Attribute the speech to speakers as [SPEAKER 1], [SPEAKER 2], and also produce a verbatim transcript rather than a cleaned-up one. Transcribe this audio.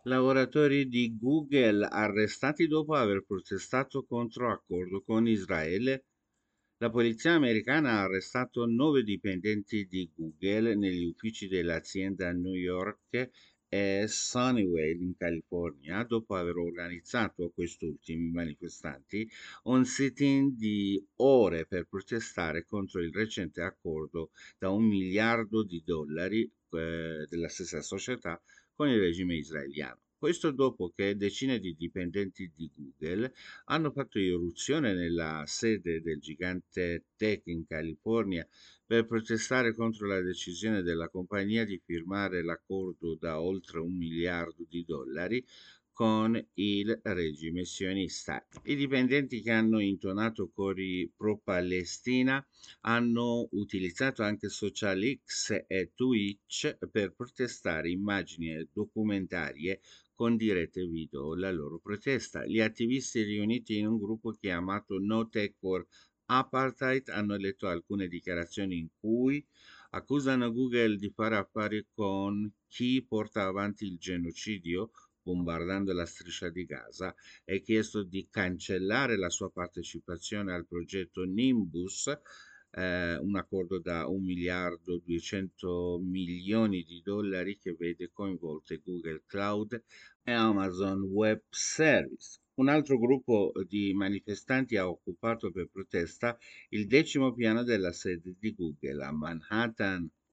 [SPEAKER 1] Lavoratori di Google arrestati dopo aver protestato contro accordo con Israele. La polizia americana ha arrestato nove dipendenti di Google negli uffici dell'azienda a New York e Sunnyvale in California dopo aver organizzato a quest'ultimi manifestanti un sit-in di ore per protestare contro il recente accordo da un miliardo di dollari eh, della stessa società con il regime israeliano. Questo dopo che decine di dipendenti di Google hanno fatto irruzione nella sede del gigante tech in California per protestare contro la decisione della compagnia di firmare l'accordo da oltre un miliardo di dollari con il regime sionista. I dipendenti che hanno intonato cori pro-Palestina hanno utilizzato anche social X e Twitch per protestare immagini e documentarie con dirette video la loro protesta. Gli attivisti riuniti in un gruppo chiamato No Tech for Apartheid hanno letto alcune dichiarazioni in cui accusano Google di fare affari con chi porta avanti il genocidio bombardando la striscia di Gaza e chiesto di cancellare la sua partecipazione al progetto Nimbus, eh, un accordo da un miliardo duecento milioni di dollari che vede coinvolte Google Cloud e Amazon Web Service. Un altro gruppo di manifestanti ha occupato per protesta il decimo piano della sede di Google a Manhattan.